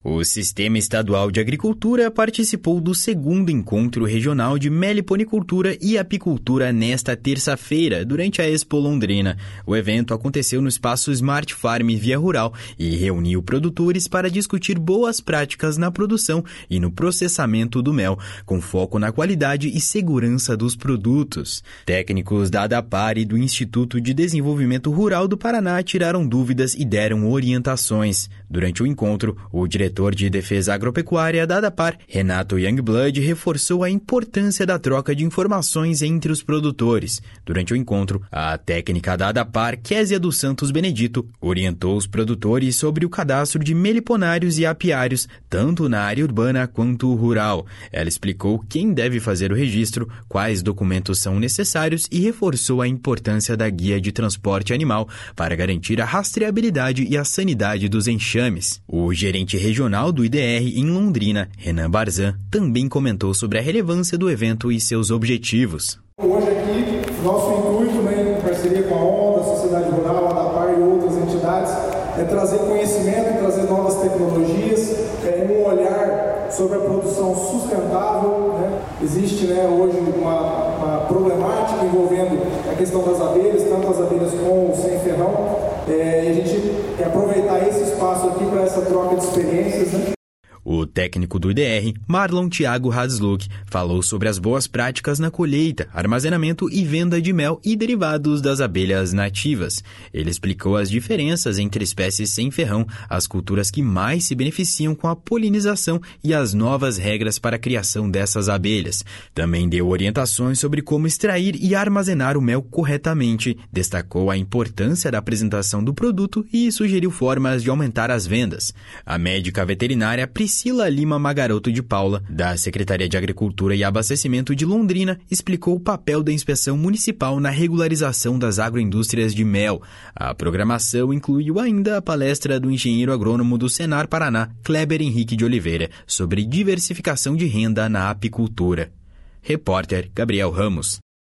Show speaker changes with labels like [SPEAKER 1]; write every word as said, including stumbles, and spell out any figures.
[SPEAKER 1] O Sistema Estadual de Agricultura participou do segundo Encontro Regional de Meliponicultura e Apicultura nesta terça-feira, durante a Expo Londrina. O evento aconteceu no espaço Smart Farm Via Rural e reuniu produtores para discutir boas práticas na produção e no processamento do mel, com foco na qualidade e segurança dos produtos. Técnicos da ADAPAR e do Instituto de Desenvolvimento Rural do Paraná tiraram dúvidas e deram orientações. Durante o encontro, o diretor de Defesa Agropecuária da ADAPAR, Renato Youngblood, reforçou a importância da troca de informações entre os produtores. Durante o encontro, a técnica da ADAPAR, Késia dos Santos Benedito, orientou os produtores sobre o cadastro de meliponários e apiários, tanto na área urbana quanto rural. Ela explicou quem deve fazer o registro, quais documentos são necessários e reforçou a importância da guia de transporte animal para garantir a rastreabilidade e a sanidade dos enxames. O gerente regional do I D R em Londrina, Renan Barzan, também comentou sobre a relevância do evento e seus objetivos.
[SPEAKER 2] Hoje aqui, nosso intuito, né, em parceria com a ONDA, a Sociedade Rural, a ADAPAR e outras entidades, é trazer conhecimento, trazer novas tecnologias, é, um olhar sobre a produção sustentável. Né? Existe, né, hoje uma, uma problemática envolvendo a questão das abelhas, tanto as abelhas com ou sem ferrão. É, e a gente quer aproveitar esse espaço aqui para essa troca de experiências, né?
[SPEAKER 1] O técnico do I D R, Marlon Thiago Hadsluk, falou sobre as boas práticas na colheita, armazenamento e venda de mel e derivados das abelhas nativas. Ele explicou as diferenças entre espécies sem ferrão, as culturas que mais se beneficiam com a polinização e as novas regras para a criação dessas abelhas. Também deu orientações sobre como extrair e armazenar o mel corretamente, destacou a importância da apresentação do produto e sugeriu formas de aumentar as vendas. A médica veterinária Priscila Priscila Lima Magaroto de Paula, da Secretaria de Agricultura e Abastecimento de Londrina, explicou o papel da inspeção municipal na regularização das agroindústrias de mel. A programação incluiu ainda a palestra do engenheiro agrônomo do Senar Paraná, Kleber Henrique de Oliveira, sobre diversificação de renda na apicultura. Repórter Gabriel Ramos.